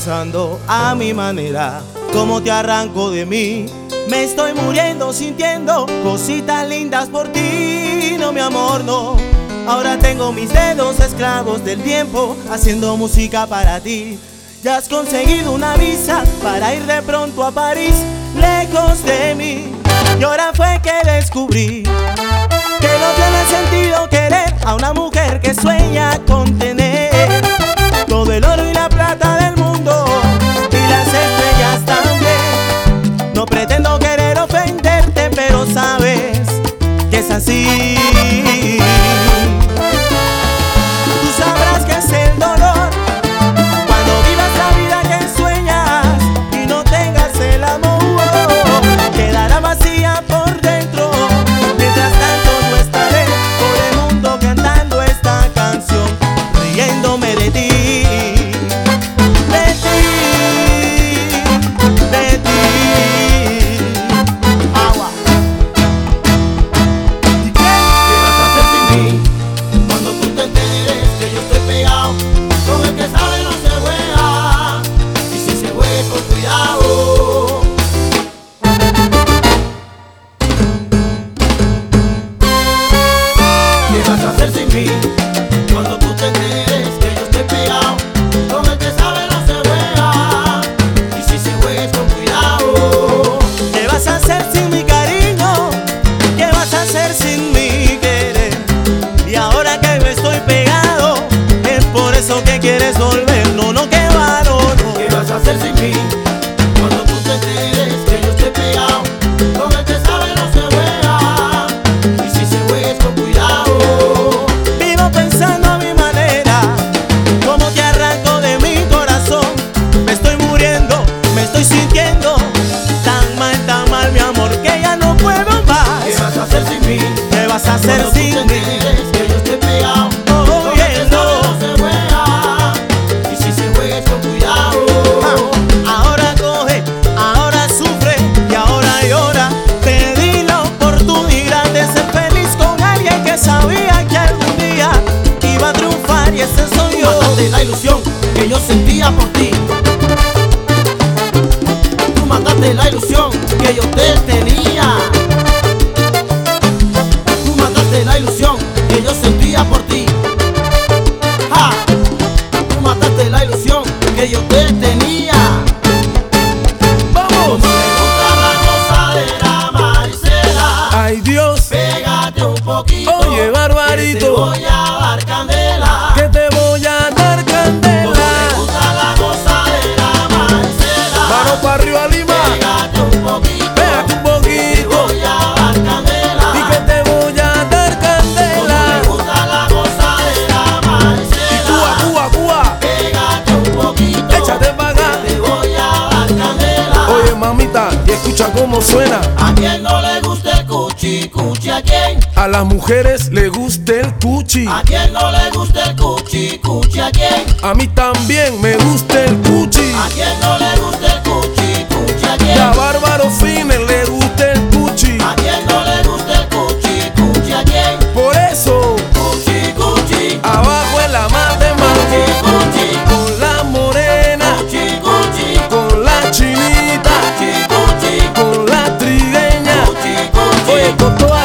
pensando a mi manera, cómo te arranco de mí. Me estoy muriendo sintiendo cositas lindas por ti. No, mi amor, no. Ahora tengo mis dedos esclavos del tiempo, haciendo música para ti. Ya has conseguido una visa para ir de pronto a París, lejos de mí. Y ahora fue que descubrí que no tiene sentido querer a una mujer que sueña con tener todo el oro y la plata del mundo y las estrellas también. No pretendo querer ofenderte, pero sabes que es así. Tú sabrás que es el dolor cuando vivas la vida que sueñas y no tengas el amor. Quedará vacía por dentro. Mientras tanto yo estaré por el mundo cantando esta canción, riéndome de ti. Cuando tú te enteres que yo estoy pegado, con el que sabe no se juega, y si se juega es con cuidado. ¿Qué vas a hacer sin mi cariño? ¿Qué vas a hacer sin mi querer? Y ahora que me estoy pegado, es por eso que quieres volver. No, no, que va, no, no. ¿Qué vas a hacer sin mí? Cuando tú te enteres que yo estoy pegado, con el que sabe no se juega, y si se juega es con cuidado. Pensando a mi manera, cómo te arranco de mi corazón. Me estoy muriendo, me estoy sintiendo tan mal, mi amor, que ya no puedo más. ¿Qué vas a hacer sin mí? ¿Qué vas a hacer Cuando sin tú te mí? enteres que yo estoy pegado, con el que sabe no se juega, y si se juega es con cuidado. Ahora coge, ahora sufre y ahora llora. Te di la oportunidad de ser feliz con alguien que sabía que algún día iba a triunfar, y ese soy yo. Mataste la ilusión que yo sentía por ti. Tú mataste la ilusión que yo te tenía. Tú mataste la ilusión que yo sentía por ti. ¡Ja! Tú mataste la ilusión que yo te tenía. ¡Vamos! Como me gusta la gozadera, Marisela. ¡Ay, Dios! Pégate un poquito. Oye, Barbarito, que te voy a dar candela. que te voy a dar candela. Como me gusta la gozadera, Marisela. Mano para arriba, Lima. Pégate un poquito. Pégate un Te poquito voy a dar candela. y que te voy a dar Como candela. me gusta la gozadera, Marisela. Cuba, Cuba, Pégate un poquito. échate pa' acá. Te voy a dar candela. Oye, mamita, y escucha cómo suena. ¿A quién no le gusta el cuchi, cuchi? ¿A quién? A las mujeres le gusta el cuchi. ¿A quién no le gusta el cuchi, cuchi? ¿A quién? A mí también me gusta el cuchi. ¿A quién no le gusta el cuchi, cuchi? ¿A Y quién? a Bárbaro Fines le gusta el cuchi. ¿A quién no le gusta el cuchi, cuchi? ¿A quién? Por eso, Cuchi, cuchi. abajo en la Cuchi, matemática, cuchi. con la morena, Cuchi, cuchi. con la chinita, Cuchi, cuchi. con la trigueña. Cuchi, cuchi. Oye, con todas